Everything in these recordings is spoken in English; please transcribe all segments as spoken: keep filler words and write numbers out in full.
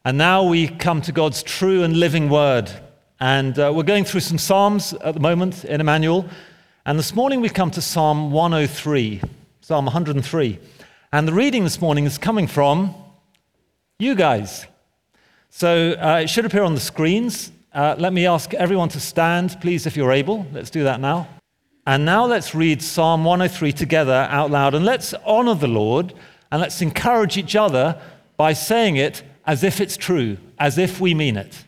And now we come to God's true and living word. And uh, we're going through some Psalms at the moment in Emmanuel. And this morning we come to Psalm one oh three, Psalm one hundred three. And the reading this morning is coming from you guys. So uh, it should appear on the screens. Uh, let me ask everyone to stand, please, if you're able. Let's do that now. And now let's read Psalm one oh three together out loud. And let's honor the Lord and let's encourage each other by saying it as if it's true, as if we mean it.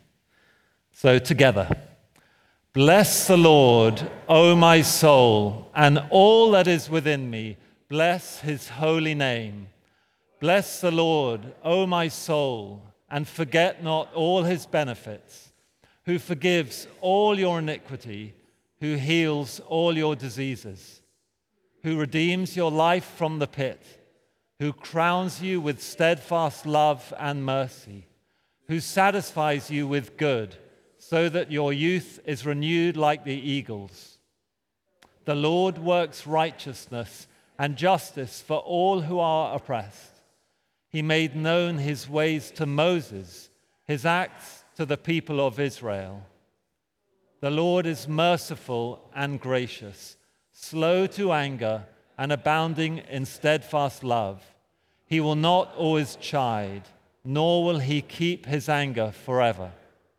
So together. Bless the Lord, O my soul, and all that is within me. Bless his holy name. Bless the Lord, O my soul, and forget not all his benefits, who forgives all your iniquity, who heals all your diseases, who redeems your life from the pit, who crowns you with steadfast love and mercy, who satisfies you with good, so that your youth is renewed like the eagles. The Lord works righteousness and justice for all who are oppressed. He made known his ways to Moses, his acts to the people of Israel. The Lord is merciful and gracious, slow to anger and abounding in steadfast love. He will not always chide, nor will he keep his anger forever.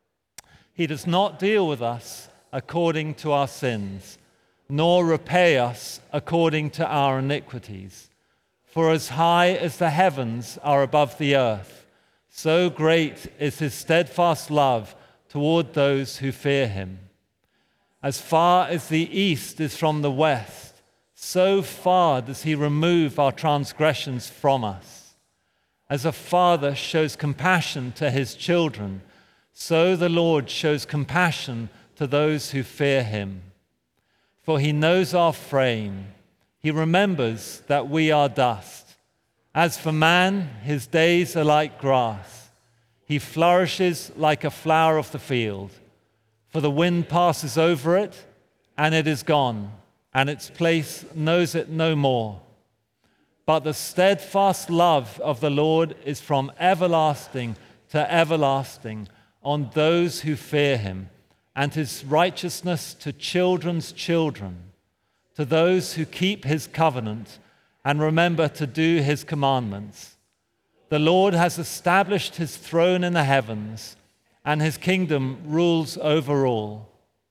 He does not deal with us according to our sins, nor repay us according to our iniquities. For as high as the heavens are above the earth, so great is his steadfast love toward those who fear him. As far as the east is from the west, so far does he remove our transgressions from us. As a father shows compassion to his children, so the Lord shows compassion to those who fear him. For he knows our frame. He remembers that we are dust. As for man, his days are like grass. He flourishes like a flower of the field. For the wind passes over it, and it is gone, and its place knows it no more. But the steadfast love of the Lord is from everlasting to everlasting on those who fear him, and his righteousness to children's children, to those who keep his covenant and remember to do his commandments. The Lord has established his throne in the heavens, and his kingdom rules over all.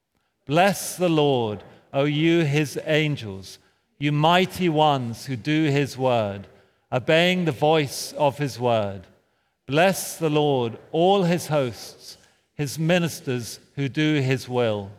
Bless the Lord, O you his angels, you mighty ones who do his word, obeying the voice of his word. Bless the Lord, all his hosts, his ministers who do his will.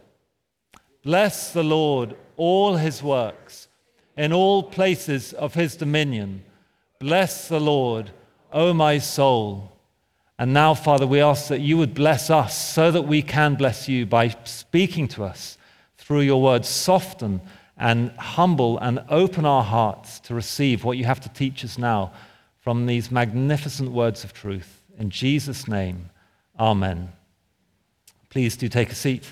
Bless the Lord, all his works, in all places of his dominion. Bless the Lord, O my soul. And now, Father, we ask that you would bless us so that we can bless you by speaking to us through your word. Soften and humble and open our hearts to receive what you have to teach us now from these magnificent words of truth. In Jesus' name, amen. Please do take a seat.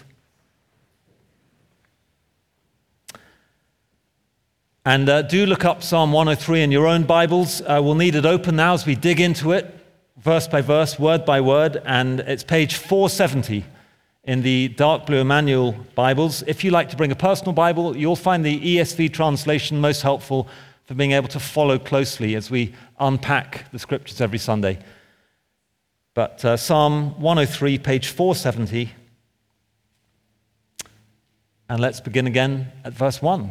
And uh, do look up Psalm one oh three in your own Bibles. Uh, we'll need it open now as we dig into it, verse by verse, word by word, and it's page four seventy in the dark blue Emmanuel Bibles. If you like to bring a personal Bible, you'll find the E S V translation most helpful for being able to follow closely as we unpack the scriptures every Sunday. But uh, Psalm one oh three, page four seventy, and let's begin again at verse one.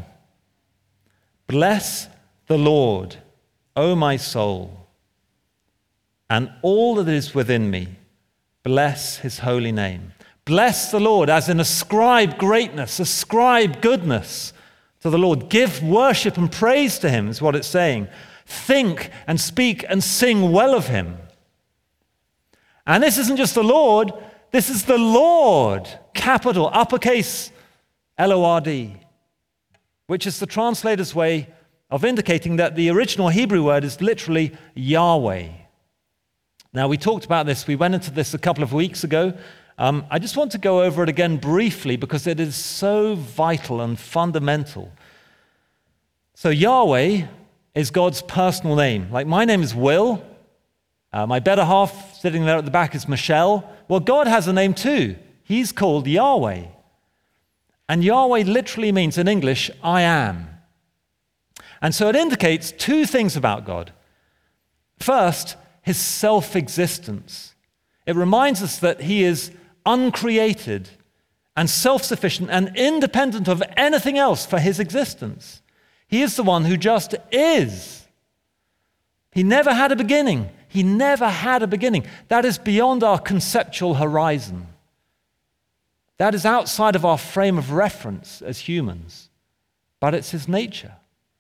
Bless the Lord, O my soul, and all that is within me, bless his holy name. Bless the Lord, as in ascribe greatness, ascribe goodness to the Lord. Give worship and praise to him, is what it's saying. Think and speak and sing well of him. And this isn't just the Lord, this is the Lord, capital, uppercase, L O R D, which is the translator's way of indicating that the original Hebrew word is literally Yahweh. Now, we talked about this. We went into this a couple of weeks ago. Um, I just want to go over it again briefly because it is so vital and fundamental. So Yahweh is God's personal name. Like my name is Will, Uh, my better half sitting there at the back is Michelle. Well, God has a name too. He's called Yahweh. And Yahweh literally means in English, I am. And so it indicates two things about God. First, his self-existence. It reminds us that he is uncreated and self-sufficient and independent of anything else for his existence. He is the one who just is. He never had a beginning. He never had a beginning. That is beyond our conceptual horizon. That is outside of our frame of reference as humans. But it's his nature.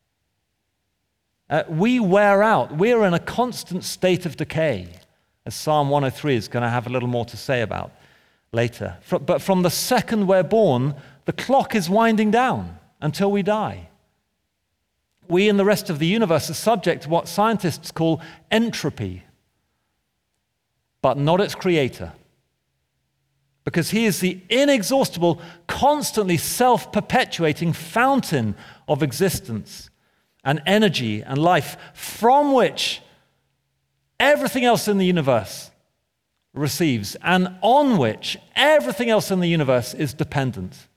Uh, we wear out. We're in a constant state of decay, as Psalm one oh three is going to have a little more to say about later. But from the second we're born, the clock is winding down until we die. We and the rest of the universe are subject to what scientists call entropy, but not its creator. Because he is the inexhaustible, constantly self-perpetuating fountain of existence and energy and life, from which everything else in the universe receives, and on which everything else in the universe is dependent.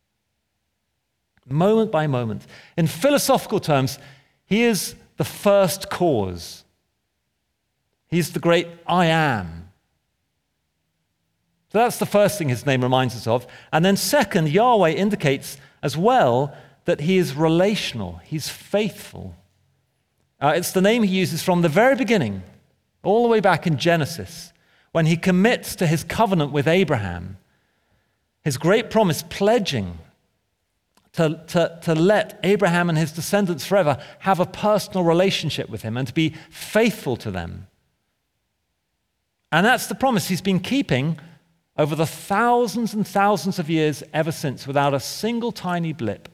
Moment by moment. In philosophical terms, he is the first cause. He's the great I am. So that's the first thing his name reminds us of. And then second, Yahweh indicates as well that he is relational. He's faithful. Uh, it's the name he uses from the very beginning, all the way back in Genesis, when he commits to his covenant with Abraham, his great promise pledging To, to, to let Abraham and his descendants forever have a personal relationship with him and to be faithful to them. And that's the promise he's been keeping over the thousands and thousands of years ever since, without a single tiny blip.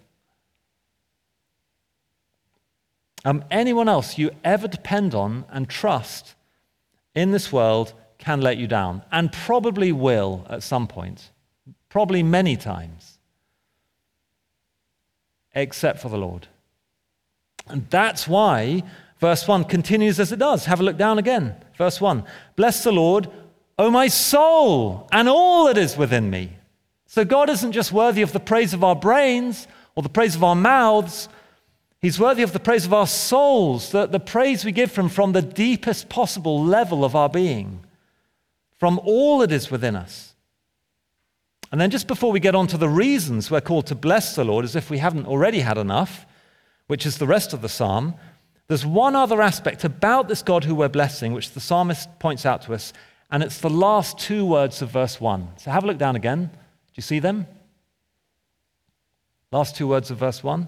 Um, anyone else you ever depend on and trust in this world can let you down, and probably will at some point, probably many times. Except for the Lord. And that's why verse one continues as it does. Have a look down again. Verse one. Bless the Lord, O my soul, and all that is within me. So God isn't just worthy of the praise of our brains or the praise of our mouths. He's worthy of the praise of our souls, the, the praise we give from from the deepest possible level of our being, from all that is within us. And then just before we get on to the reasons we're called to bless the Lord, as if we haven't already had enough, which is the rest of the psalm, there's one other aspect about this God who we're blessing, which the psalmist points out to us, and it's the last two words of verse one. So have a look down again. Do you see them? Last two words of verse one.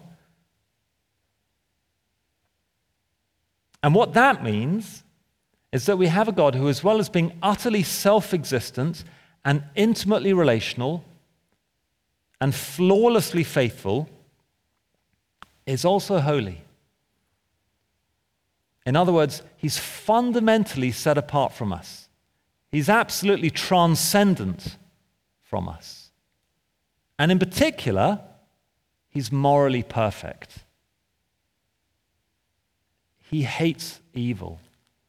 And what that means is that we have a God who, as well as being utterly self-existent and intimately relational and flawlessly faithful, is also holy. In other words, he's fundamentally set apart from us. He's absolutely transcendent from us. And in particular, he's morally perfect. He hates evil.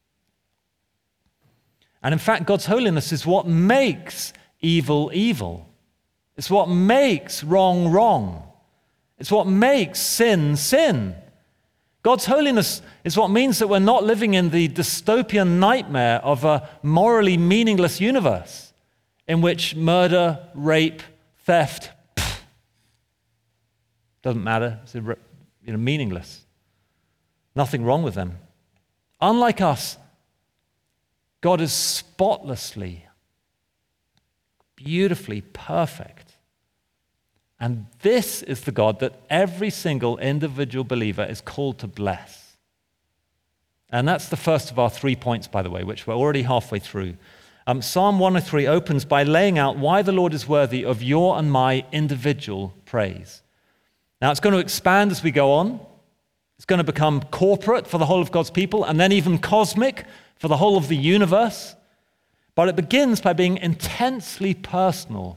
And in fact, God's holiness is what makes evil evil. It's what makes wrong wrong. It's what makes sin sin. God's holiness is what means that we're not living in the dystopian nightmare of a morally meaningless universe in which murder, rape, theft, pff, doesn't matter, it's you know, meaningless. Nothing wrong with them. Unlike us, God is spotlessly, beautifully perfect. And this is the God that every single individual believer is called to bless. And that's the first of our three points, by the way, which we're already halfway through. Um, Psalm one oh three opens by laying out why the Lord is worthy of your and my individual praise. Now, it's going to expand as we go on. It's going to become corporate for the whole of God's people, and then even cosmic for the whole of the universe. But it begins by being intensely personal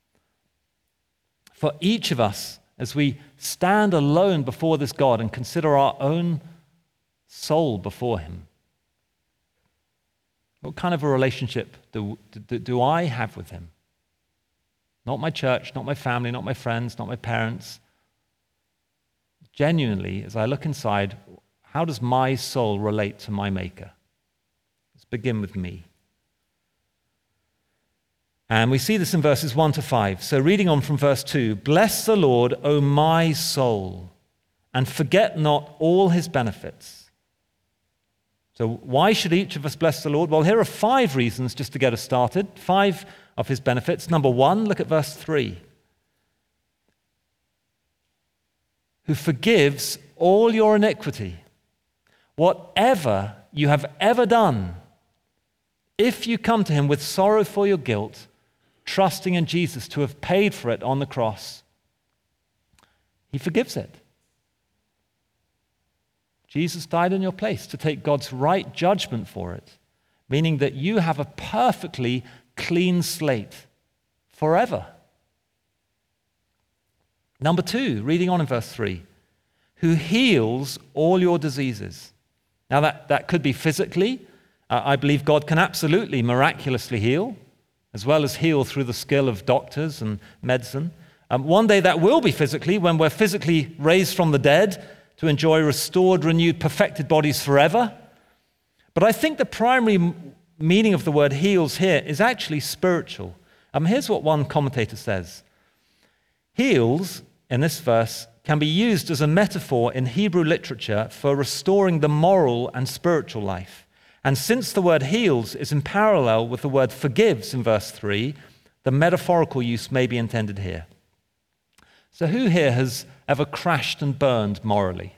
for each of us as we stand alone before this God and consider our own soul before him. What kind of a relationship do, do, do I have with him? Not my church, not my family, not my friends, not my parents. Genuinely, as I look inside, how does my soul relate to my Maker? Let's begin with me. And we see this in verses one to five. So reading on from verse two, bless the Lord, O my soul, and forget not all his benefits. So why should each of us bless the Lord? Well, here are five reasons just to get us started. Five of his benefits. Number one, look at verse three. Who forgives all your iniquity, whatever you have ever done, if you come to him with sorrow for your guilt, trusting in Jesus to have paid for it on the cross, he forgives it. Jesus died in your place to take God's right judgment for it, meaning that you have a perfectly clean slate forever. Number two, reading on in verse three, who heals all your diseases. Now that, that could be physically. Uh, I believe God can absolutely miraculously heal, as well as heal through the skill of doctors and medicine. Um, one day that will be physically, when we're physically raised from the dead to enjoy restored, renewed, perfected bodies forever. But I think the primary m- meaning of the word heals here is actually spiritual. Um, here's what one commentator says. Heals, in this verse, can be used as a metaphor in Hebrew literature for restoring the moral and spiritual life. And since the word heals is in parallel with the word forgives in verse three, the metaphorical use may be intended here. So who here has ever crashed and burned morally?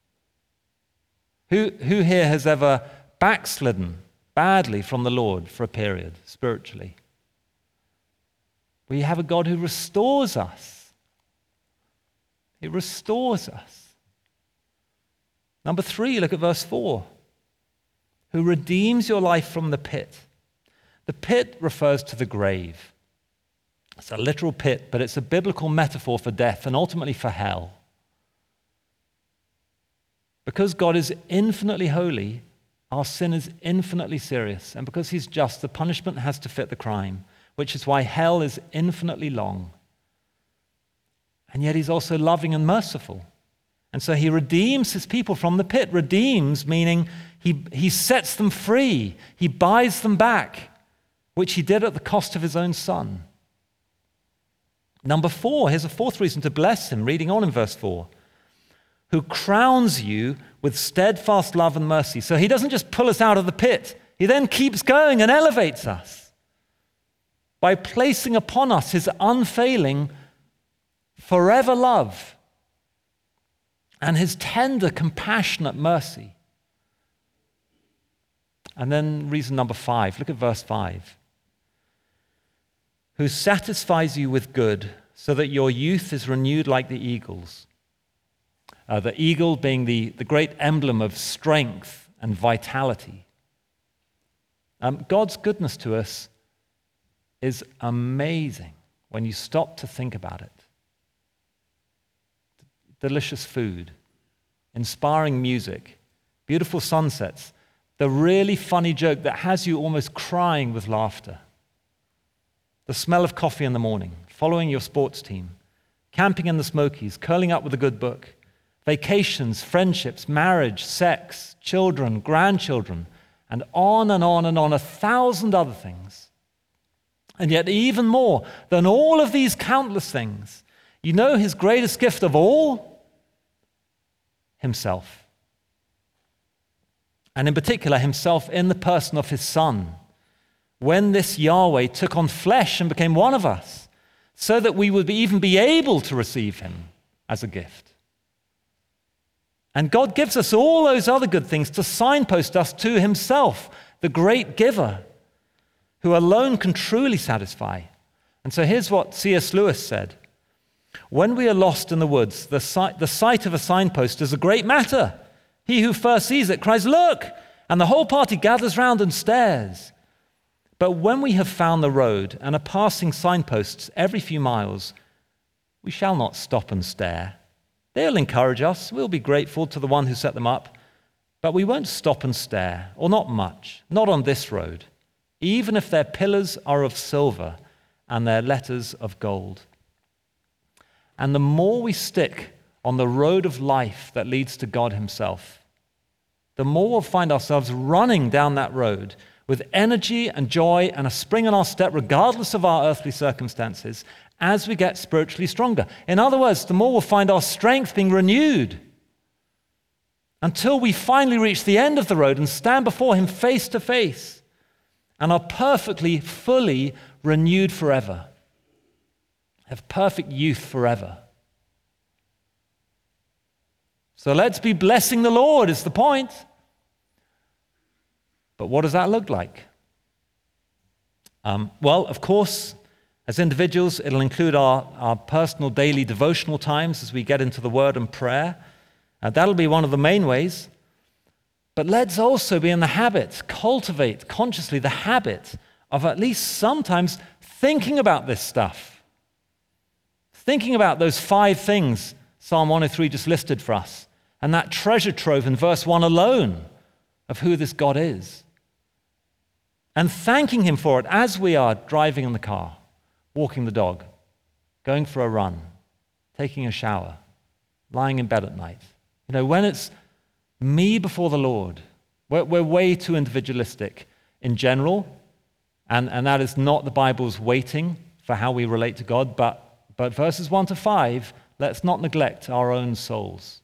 Who, who here has ever backslidden badly from the Lord for a period, spiritually? We have a God who restores us. He restores us. Number three, look at verse four. Who redeems your life from the pit. The pit refers to the grave. It's a literal pit, but it's a biblical metaphor for death and ultimately for hell. Because God is infinitely holy, our sin is infinitely serious. And because he's just, the punishment has to fit the crime, which is why hell is infinitely long. And yet he's also loving and merciful. And so he redeems his people from the pit. Redeems meaning he, he sets them free. He buys them back, which he did at the cost of his own son. Number four, here's a fourth reason to bless him, reading on in verse four. Who crowns you with steadfast love and mercy. So he doesn't just pull us out of the pit. He then keeps going and elevates us by placing upon us his unfailing, forever love and his tender, compassionate mercy. And then reason number five, look at verse five. Who satisfies you with good, so that your youth is renewed like the eagles. Uh, the eagle being the, the great emblem of strength and vitality. Um, God's goodness to us is amazing when you stop to think about it. Delicious food, inspiring music, beautiful sunsets, the really funny joke that has you almost crying with laughter. The smell of coffee in the morning, following your sports team, camping in the Smokies, curling up with a good book, vacations, friendships, marriage, sex, children, grandchildren, and on and on and on, a thousand other things. And yet even more than all of these countless things, you know his greatest gift of all? Himself. And in particular, himself in the person of his Son. When this Yahweh took on flesh and became one of us, so that we would even be able to receive him as a gift. And God gives us all those other good things to signpost us to himself, the great giver, who alone can truly satisfy. And so here's what C S Lewis said. When we are lost in the woods, the sight, the sight of a signpost is a great matter. He who first sees it cries, "Look!" and the whole party gathers round and stares. But when we have found the road and are passing signposts every few miles, we shall not stop and stare. They'll encourage us. We'll be grateful to the one who set them up. But we won't stop and stare, or not much, not on this road, even if their pillars are of silver and their letters of gold. And the more we stick on the road of life that leads to God himself, the more we'll find ourselves running down that road with energy and joy and a spring in our step, regardless of our earthly circumstances, as we get spiritually stronger. In other words, the more we'll find our strength being renewed until we finally reach the end of the road and stand before him face to face and are perfectly, fully renewed forever. Have perfect youth forever. So let's be blessing the Lord is the point. But what does that look like? Um, well, of course, as individuals, it'll include our, our personal daily devotional times as we get into the Word and prayer. Uh, that'll be one of the main ways. But let's also be in the habit, cultivate consciously the habit of at least sometimes thinking about this stuff. Thinking about those five things Psalm one oh three just listed for us, and that treasure trove in verse one alone of who this God is. And thanking him for it as we are driving in the car, walking the dog, going for a run, taking a shower, lying in bed at night. You know, when it's me before the Lord, we're, we're way too individualistic in general, and, and that is not the Bible's weighting for how we relate to God, but, but verses one to five, let's not neglect our own souls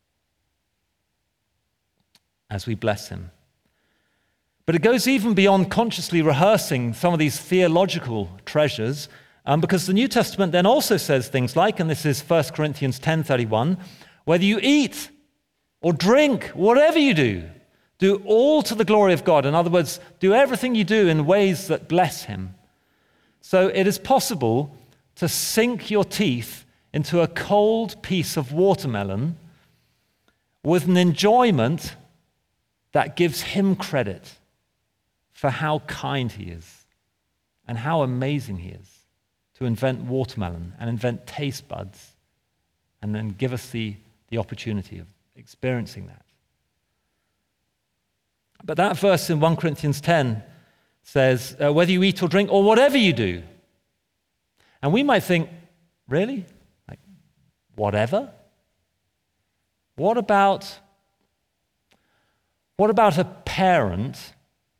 as we bless him. But it goes even beyond consciously rehearsing some of these theological treasures, um, because the New Testament then also says things like, and this is First Corinthians ten thirty-one, whether you eat or drink, whatever you do, do all to the glory of God. In other words, do everything you do in ways that bless him. So it is possible to sink your teeth into a cold piece of watermelon with an enjoyment that gives him credit for how kind he is and how amazing he is to invent watermelon and invent taste buds and then give us the, the opportunity of experiencing that. But that verse in First Corinthians ten says, uh, whether you eat or drink or whatever you do. And we might think, really? Like, whatever? What about, what about a parent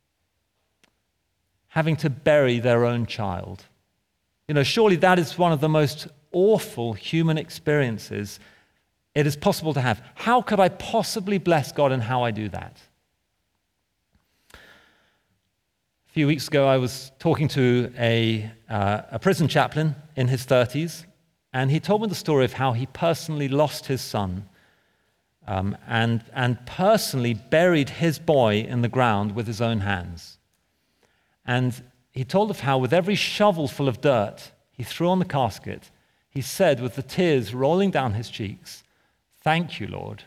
having to bury their own child? You know, surely that is one of the most awful human experiences it is possible to have. How could I possibly bless God in how I do that? A few weeks ago, I was talking to a, uh, a prison chaplain in his thirties, and he told me the story of how he personally lost his son um, and, and personally buried his boy in the ground with his own hands. And he told of how with every shovelful of dirt he threw on the casket, he said with the tears rolling down his cheeks, "Thank you, Lord."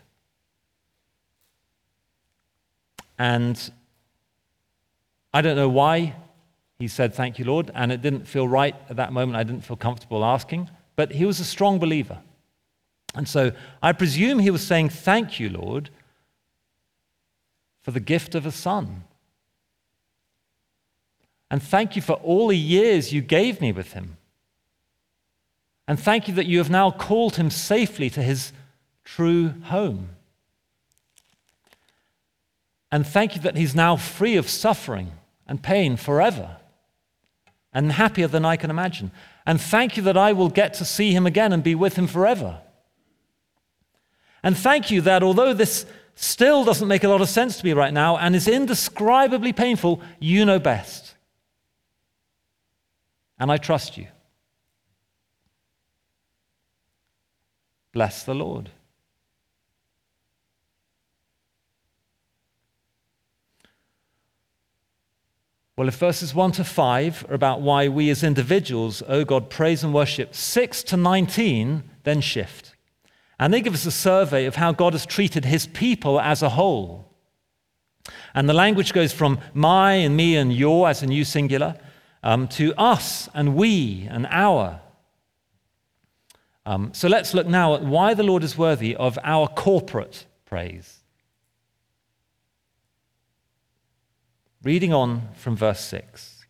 And I don't know why he said, "Thank you, Lord," and it didn't feel right at that moment. I didn't feel comfortable asking, but he was a strong believer. And so I presume he was saying, "Thank you, Lord, for the gift of a son. And thank you for all the years you gave me with him. And thank you that you have now called him safely to his true home. And thank you that he's now free of suffering and pain forever and happier than I can imagine. And thank you that I will get to see him again and be with him forever. And thank you that although this still doesn't make a lot of sense to me right now and is indescribably painful, you know best. And I trust you." Bless the Lord. Well, if verses one to five are about why we as individuals owe God praise and worship, six to nineteen then shift. And they give us a survey of how God has treated his people as a whole. And the language goes from my and me and your as a new singular um, to us and we and our. Um, so let's look now at why the Lord is worthy of our corporate praise. Reading on from verse six.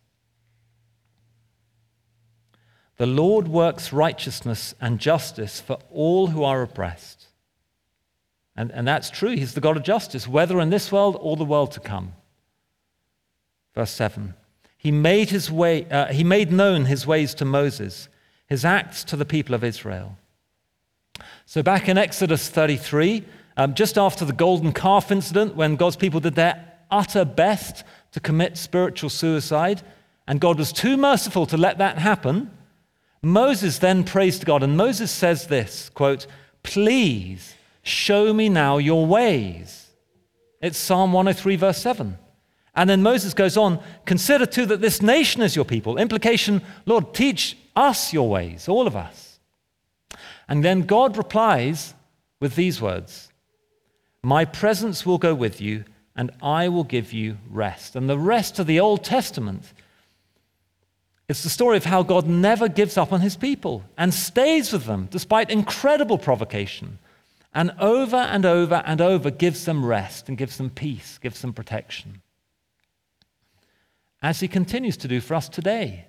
The Lord works righteousness and justice for all who are oppressed. And, and that's true. He's the God of justice, whether in this world or the world to come. Verse seven. He made his way. Uh, he made known his ways to Moses, his acts to the people of Israel. So back in Exodus thirty-three, um, just after the golden calf incident, when God's people did their utter best to commit spiritual suicide, and God was too merciful to let that happen, Moses then prays to God, and Moses says this, quote, "Please show me now your ways." It's Psalm one oh three, verse seven. And then Moses goes on, "Consider too that this nation is your people." Implication, Lord, teach us your ways, all of us. And then God replies with these words, "My presence will go with you, and I will give you rest." And the rest of the Old Testament, it's the story of how God never gives up on his people and stays with them despite incredible provocation, and over and over and over gives them rest and gives them peace, gives them protection, as he continues to do for us today.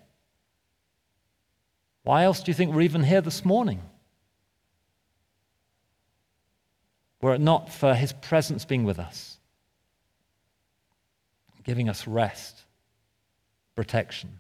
Why else do you think we're even here this morning? Were it not for his presence being with us, giving us rest, protection.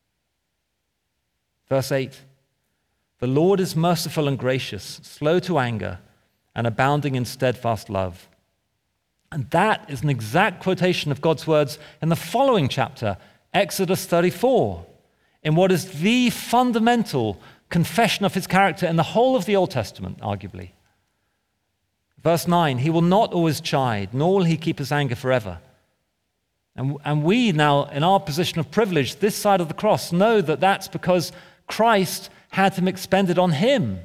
Verse eight, "The Lord is merciful and gracious, slow to anger, and abounding in steadfast love." And that is an exact quotation of God's words in the following chapter, Exodus thirty-four, in what is the fundamental confession of his character in the whole of the Old Testament, arguably. Verse nine, "He will not always chide, nor will he keep his anger forever." And, and we now, in our position of privilege, this side of the cross, know that that's because Christ had him expended on him,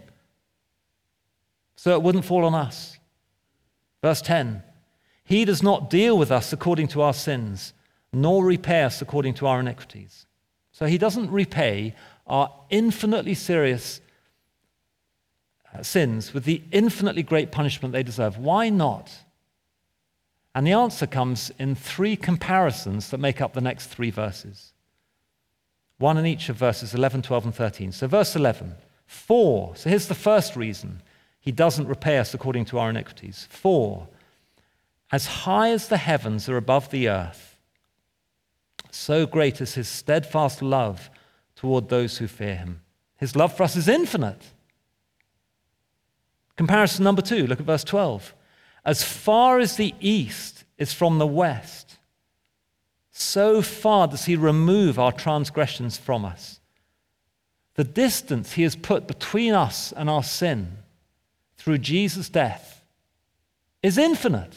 so it wouldn't fall on us. Verse ten, "He does not deal with us according to our sins, nor repay us according to our iniquities." So he doesn't repay our infinitely serious uh, sins with the infinitely great punishment they deserve. Why not? And the answer comes in three comparisons that make up the next three verses. One in each of verses eleven, twelve, and thirteen. So verse eleven, "For," so here's the first reason he doesn't repay us according to our iniquities. "For, as high as the heavens are above the earth, so great is his steadfast love toward those who fear him." His love for us is infinite. Comparison number two, look at verse twelve. "As far as the east is from the west, so far does he remove our transgressions from us." The distance he has put between us and our sin through Jesus' death is infinite.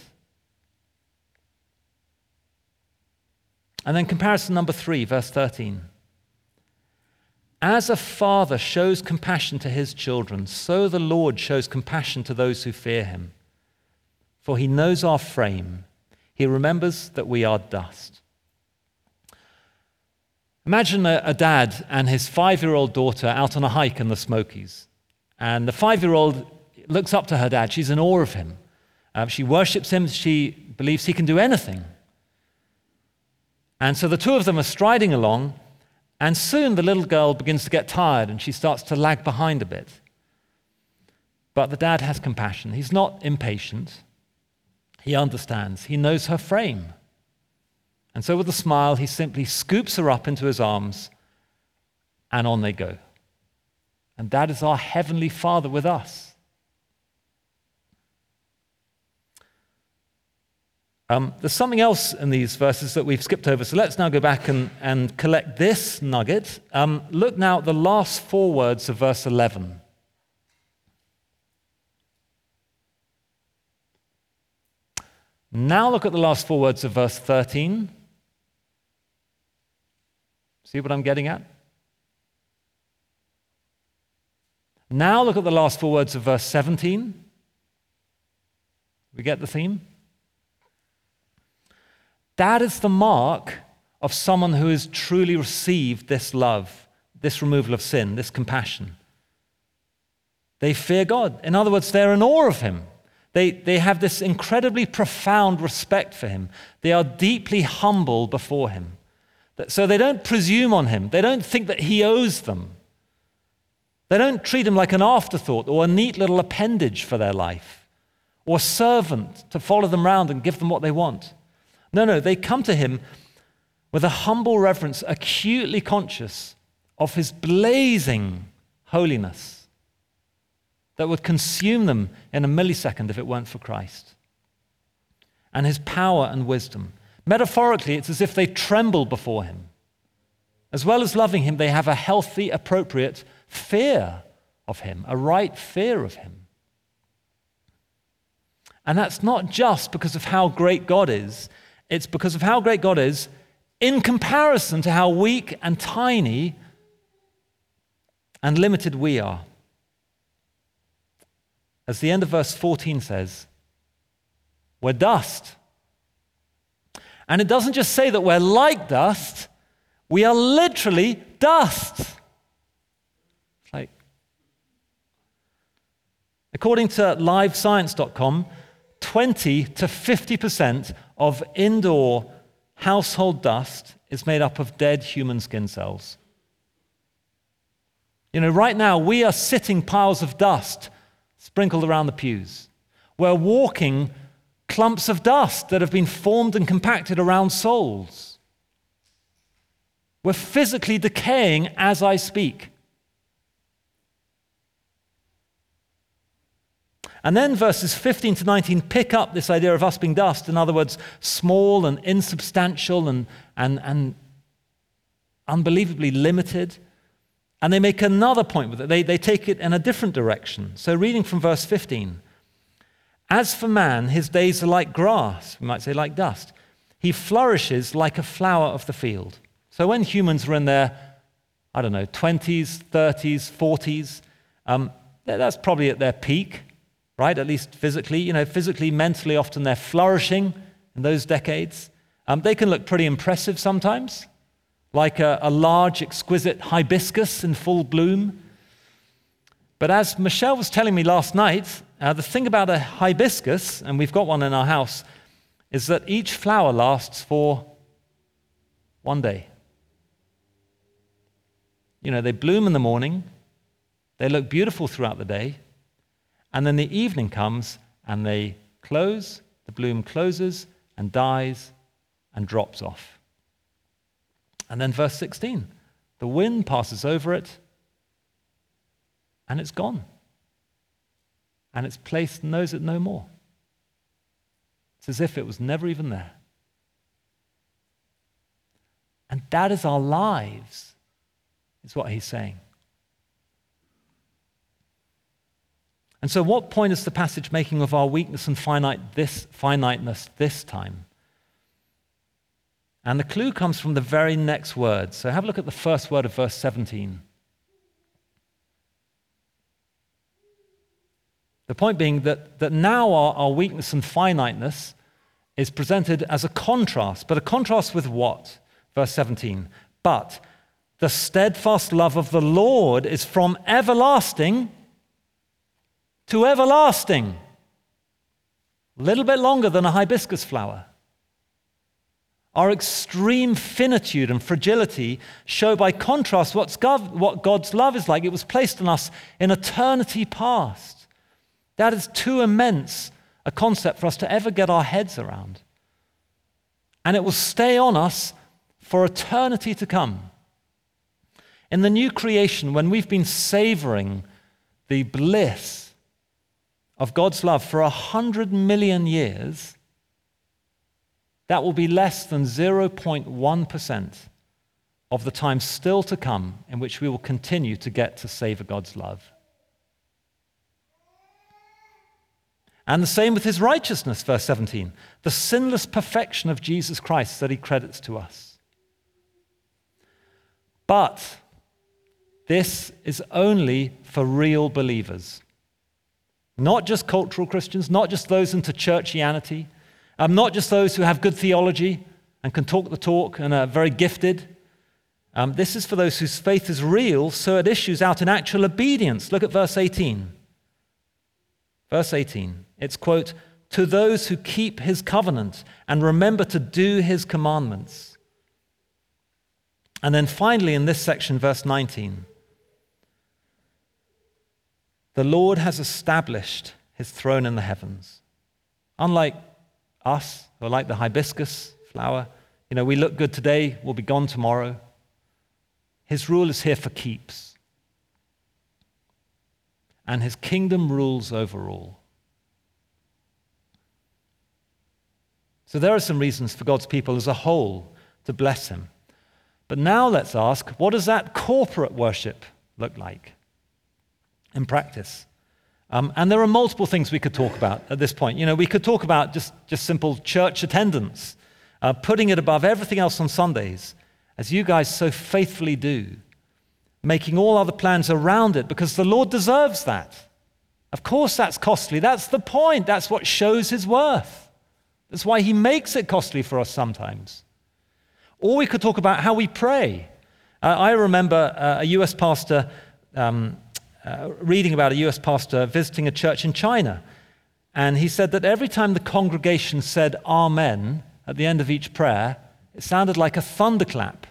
And then comparison number three, verse thirteen. "As a father shows compassion to his children, so the Lord shows compassion to those who fear him. For he knows our frame. He remembers that we are dust." Imagine a, a dad and his five-year-old daughter out on a hike in the Smokies. And the five-year-old looks up to her dad. She's in awe of him. Uh, she worships him. She believes he can do anything. And so the two of them are striding along, and soon the little girl begins to get tired and she starts to lag behind a bit. But the dad has compassion. He's not impatient. He understands. He knows her frame. And so with a smile, he simply scoops her up into his arms, and on they go. And that is our Heavenly Father with us. Um, there's something else in these verses that we've skipped over, so let's now go back and, and collect this nugget. Um, look now at the last four words of verse eleven. Now look at the last four words of verse thirteen. See what I'm getting at? Now look at the last four words of verse seventeen. We get the theme? That is the mark of someone who has truly received this love, this removal of sin, this compassion. They fear God. In other words, they're in awe of him. They, they have this incredibly profound respect for him. They are deeply humble before him. So they don't presume on him. They don't think that he owes them. They don't treat him like an afterthought or a neat little appendage for their life or a servant to follow them around and give them what they want. No, no, they come to him with a humble reverence, acutely conscious of his blazing holiness that would consume them in a millisecond if it weren't for Christ, and his power and wisdom. Metaphorically, it's as if they tremble before him. As well as loving him, they have a healthy, appropriate fear of him, a right fear of him. And that's not just because of how great God is, it's because of how great God is in comparison to how weak and tiny and limited we are. As the end of verse fourteen says, we're dust. And it doesn't just say that we're like dust, we are literally dust. Like, according to live science dot com, twenty to fifty percent of indoor household dust is made up of dead human skin cells. You know, right now we are sitting piles of dust sprinkled around the pews. We're walking clumps of dust that have been formed and compacted around souls. We're physically decaying as I speak. And then verses fifteen to nineteen pick up this idea of us being dust, in other words, small and insubstantial and, and, and unbelievably limited. And they make another point with it. They, they take it in a different direction. So reading from verse fifteen, as for man, his days are like grass, we might say like dust. He flourishes like a flower of the field. So when humans were in their, I don't know, twenties, thirties, forties, um, that's probably at their peak, right? At least physically. You know, physically, mentally, often they're flourishing in those decades. Um, they can look pretty impressive sometimes, like a, a large, exquisite hibiscus in full bloom. But as Michelle was telling me last night, uh, the thing about a hibiscus, and we've got one in our house, is that each flower lasts for one day. You know, they bloom in the morning, they look beautiful throughout the day, and then the evening comes and they close, the bloom closes and dies and drops off. And then verse sixteen, the wind passes over it and it's gone. And its place knows it no more. It's as if it was never even there. And that is our lives, is what he's saying. And so what point is the passage making of our weakness and finite this finiteness this time? And the clue comes from the very next word. So have a look at the first word of verse seventeen. The point being that, that now our, our weakness and finiteness is presented as a contrast. But a contrast with what? Verse seventeen. But the steadfast love of the Lord is from everlasting to everlasting. A little bit longer than a hibiscus flower. Our extreme finitude and fragility show by contrast what's God, what God's love is like. It was placed on us in eternity past. That is too immense a concept for us to ever get our heads around. And it will stay on us for eternity to come. In the new creation, when we've been savoring the bliss of God's love for a hundred million years, that will be less than zero point one percent of the time still to come in which we will continue to get to savor God's love. And the same with his righteousness, verse seventeen, the sinless perfection of Jesus Christ that he credits to us. But this is only for real believers. Not just cultural Christians, not just those into churchianity, um, not just those who have good theology and can talk the talk and are very gifted. Um, this is for those whose faith is real, so it issues out in actual obedience. Look at verse eighteen. Verse eighteen, it's, quote, to those who keep his covenant and remember to do his commandments. And then finally in this section, verse nineteen, the Lord has established his throne in the heavens. Unlike us, or like the hibiscus flower, you know, we look good today, we'll be gone tomorrow. His rule is here for keeps. And his kingdom rules over all. So there are some reasons for God's people as a whole to bless him. But now let's ask, what does that corporate worship look like in practice? Um, and there are multiple things we could talk about at this point. You know, we could talk about just, just simple church attendance, uh, putting it above everything else on Sundays, as you guys so faithfully do, making all other plans around it, because the Lord deserves that. Of course that's costly. That's the point. That's what shows his worth. That's why he makes it costly for us sometimes. Or we could talk about how we pray. Uh, I remember uh, a U S pastor, um, uh, reading about a U S pastor visiting a church in China. And he said that every time the congregation said Amen at the end of each prayer, it sounded like a thunderclap.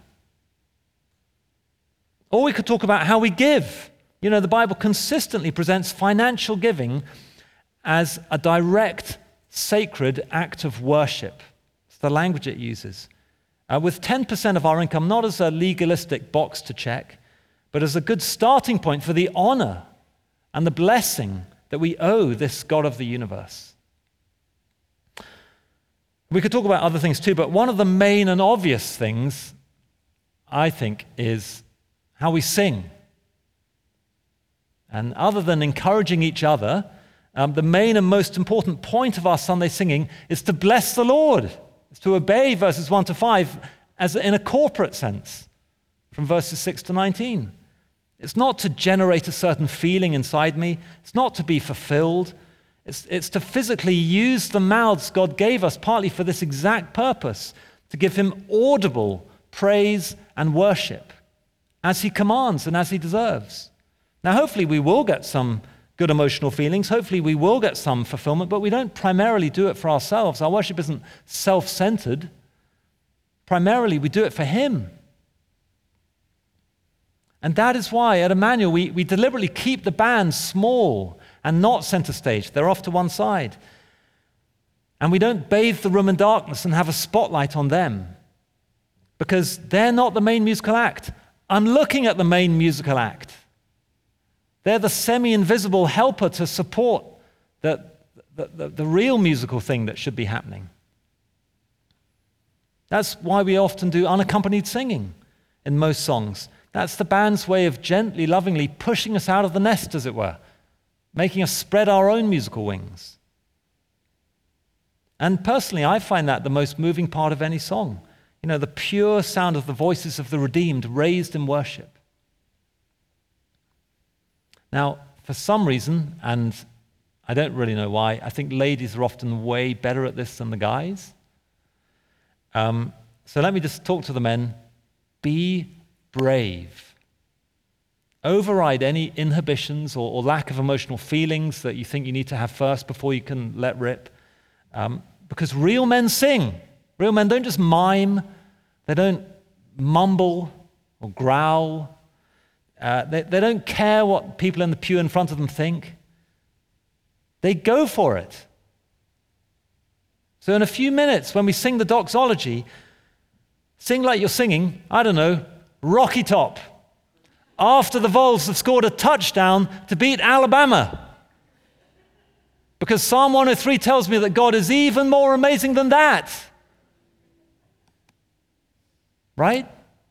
Or we could talk about how we give. You know, the Bible consistently presents financial giving as a direct, sacred act of worship. It's the language it uses. Uh, with ten percent of our income, not as a legalistic box to check, but as a good starting point for the honor and the blessing that we owe this God of the universe. We could talk about other things too, but one of the main and obvious things, I think, is how we sing. And other than encouraging each other, um, the main and most important point of our Sunday singing is to bless the Lord. It's to obey verses one to five as in a corporate sense, from verses six to nineteen. It's not to generate a certain feeling inside me. It's not to be fulfilled. It's, it's to physically use the mouths God gave us partly for this exact purpose, to give him audible praise and worship as he commands and as he deserves. Now, hopefully we will get some good emotional feelings. Hopefully we will get some fulfillment, but we don't primarily do it for ourselves. Our worship isn't self-centered. Primarily, we do it for him. And that is why at Emmanuel, we, we deliberately keep the band small and not center stage. They're off to one side. And we don't bathe the room in darkness and have a spotlight on them, because they're not the main musical act. I'm looking at the main musical act. They're the semi-invisible helper to support the, the, the, the real musical thing that should be happening. That's why we often do unaccompanied singing in most songs. That's the band's way of gently, lovingly pushing us out of the nest, as it were, making us spread our own musical wings. And personally, I find that the most moving part of any song. You know, the pure sound of the voices of the redeemed raised in worship. Now, for some reason, and I don't really know why, I think ladies are often way better at this than the guys. Um, so let me just talk to the men. Be brave. Override any inhibitions or, or lack of emotional feelings that you think you need to have first before you can let rip. Um, because real men sing. Real men don't just mime. They don't mumble or growl. Uh, they, they don't care what people in the pew in front of them think. They go for it. So in a few minutes, when we sing the doxology, sing like you're singing, I don't know, Rocky Top, after the Vols have scored a touchdown to beat Alabama. Because Psalm one oh three tells me that God is even more amazing than that. Right?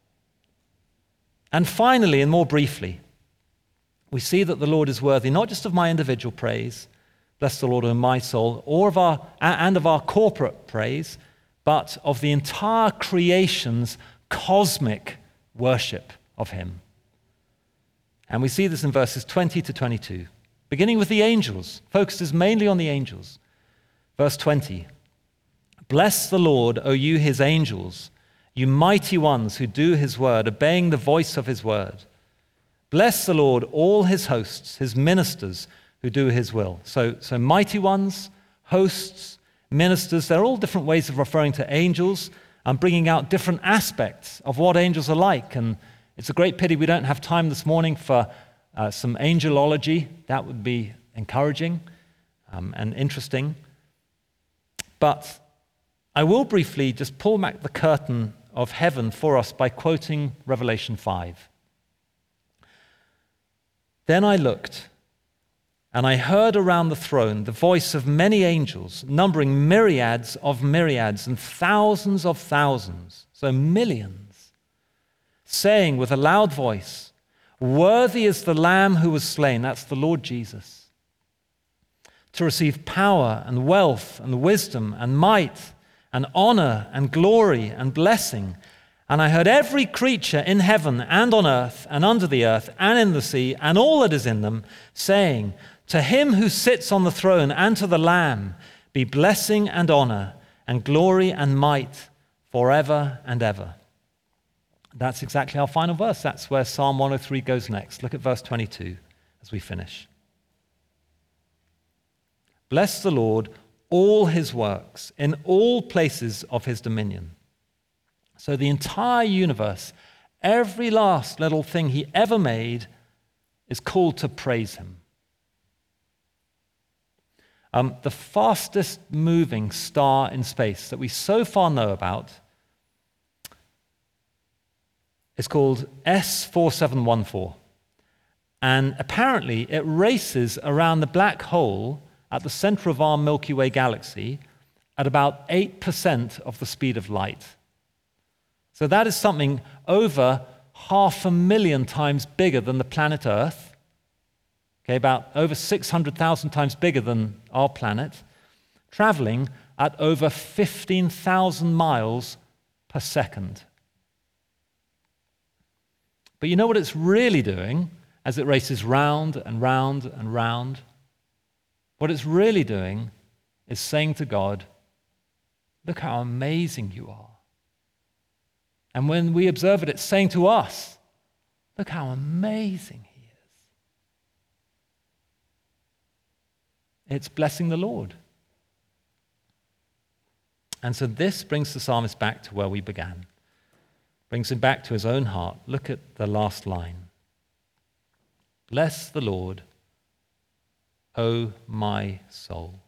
And finally, and more briefly, we see that the Lord is worthy not just of my individual praise, bless the Lord, O my soul, or of our and of our corporate praise, but of the entire creation's cosmic worship of him. And we see this in verses twenty to twenty-two. Beginning with the angels, focuses mainly on the angels. Verse twenty, bless the Lord, O you his angels, you mighty ones who do his word, obeying the voice of his word. Bless the Lord, all his hosts, his ministers, who do his will. So, so mighty ones, hosts, ministers, they're all different ways of referring to angels and bringing out different aspects of what angels are like. And it's a great pity we don't have time this morning for uh, some angelology. That would be encouraging um, and interesting. But I will briefly just pull back the curtain of heaven for us by quoting Revelation five. Then I looked, and I heard around the throne the voice of many angels, numbering myriads of myriads and thousands of thousands, so millions, saying with a loud voice, "Worthy is the Lamb who was slain," that's the Lord Jesus, "to receive power and wealth and wisdom and might and honor and glory and blessing." And I heard every creature in heaven and on earth and under the earth and in the sea and all that is in them, saying, "To him who sits on the throne and to the Lamb be blessing and honor and glory and might forever and ever." That's exactly our final verse. That's where Psalm one oh three goes next. Look at verse twenty-two as we finish. "Bless the Lord, all his works, in all places of his dominion." So the entire universe, every last little thing he ever made, is called to praise him. Um, the fastest moving star in space that we so far know about is called S four seven one four. And apparently it races around the black hole at the center of our Milky Way galaxy at about eight percent of the speed of light. So that is something over half a million times bigger than the planet Earth, okay, about over six hundred thousand times bigger than our planet, traveling at over fifteen thousand miles per second. But you know what it's really doing as it races round and round and round? What it's really doing is saying to God, "Look how amazing you are." And when we observe it, it's saying to us, "Look how amazing he is." It's blessing the Lord. And so this brings the psalmist back to where we began. Brings him back to his own heart. Look at the last line. "Bless the Lord, O my soul."